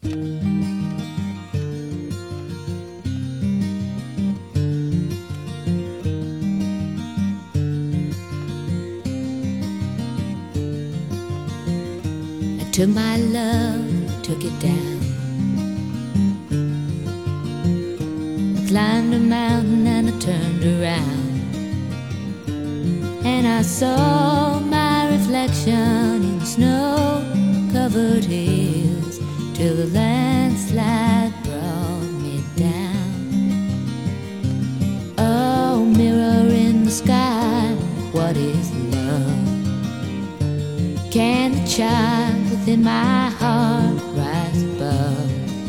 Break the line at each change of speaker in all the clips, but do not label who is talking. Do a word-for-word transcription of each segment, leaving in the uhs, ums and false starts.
Took my love, took it down. I climbed a mountain and I turned around, and I saw my reflection in snow-covered hills, till the landslide brought me down. Oh, mirror in the sky, what is love? Can the child within my heart rise above?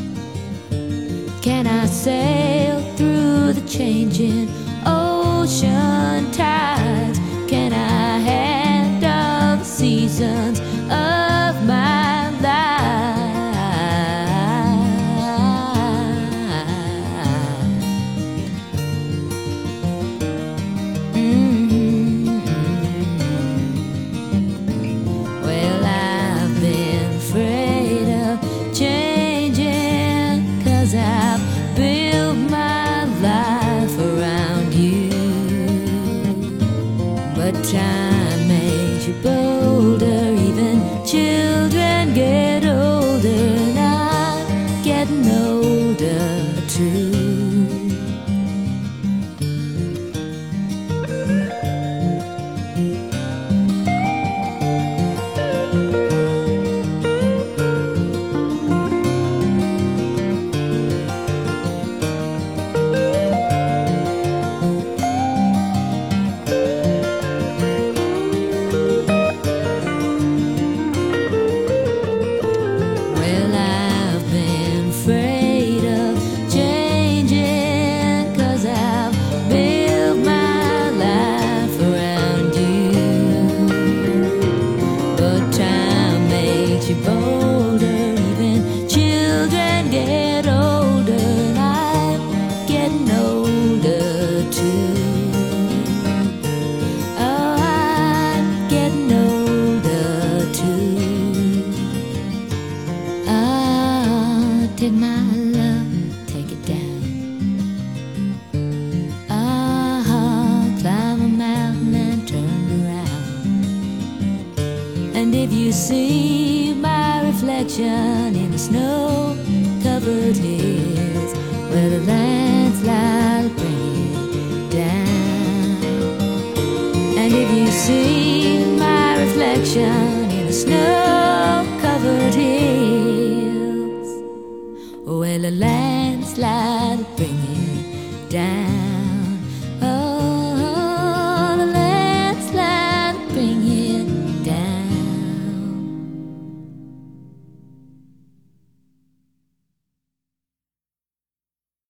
Can I sail through the changing ocean tides? Can I handle the seasons of my life? Mm-hmm. Well, I've been afraid of changing, 'cause I've built my life around you. But time makes you bolder, even children get older, and I'm getting older too. Bolder, even children get older, and I'm getting older too. Oh, I'm getting older too. Ah, take my love, take it down. Ah, climb a mountain and turn around, and if you see my reflection in the snow-covered hills, where the landslide bring it down, and if you see my reflection in the snow-covered hills, well, the